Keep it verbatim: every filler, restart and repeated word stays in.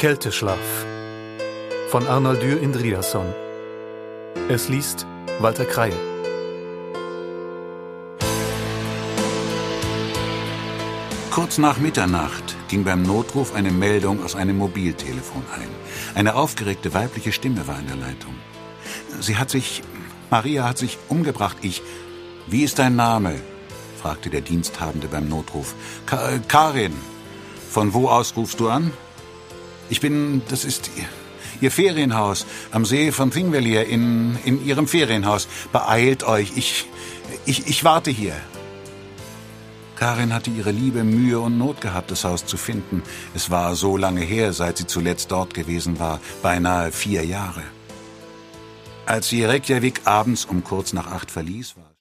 Kälteschlaf von Arnaldur Indridason. Es liest Walter Kreil. Kurz nach Mitternacht ging beim Notruf eine Meldung aus einem Mobiltelefon ein. Eine aufgeregte weibliche Stimme war in der Leitung. Sie hat sich, Maria hat sich umgebracht. Ich, wie ist dein Name? Fragte der Diensthabende beim Notruf. Ka- Karin, von wo aus rufst du an? Ich bin, das ist ihr, ihr Ferienhaus am See von Thingvellir in, in Ihrem Ferienhaus. Beeilt euch, ich, ich, ich warte hier. Karin hatte ihre liebe Mühe und Not gehabt, das Haus zu finden. Es war so lange her, seit sie zuletzt dort gewesen war, beinahe vier Jahre. Als sie Reykjavik abends um kurz nach acht verließ, war